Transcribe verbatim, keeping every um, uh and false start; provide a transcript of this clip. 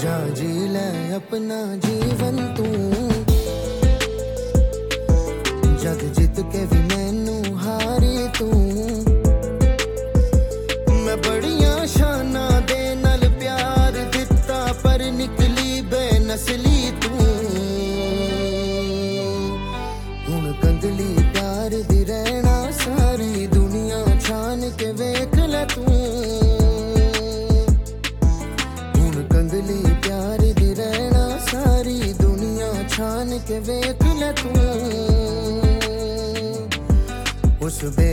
जा जी ले अपना जीवन तू, जग जित के भी मैनू हारी तू। मैं बड़िया शाना दे नाल प्यार दिता पर निकली बेनस्ली तू। हुण कंदली प्यार दी रहना सारी दुनिया छान के वेख ले तू। कंदली प्यार दी रहना सारी दुनिया छान के वेख ले तू। उस बे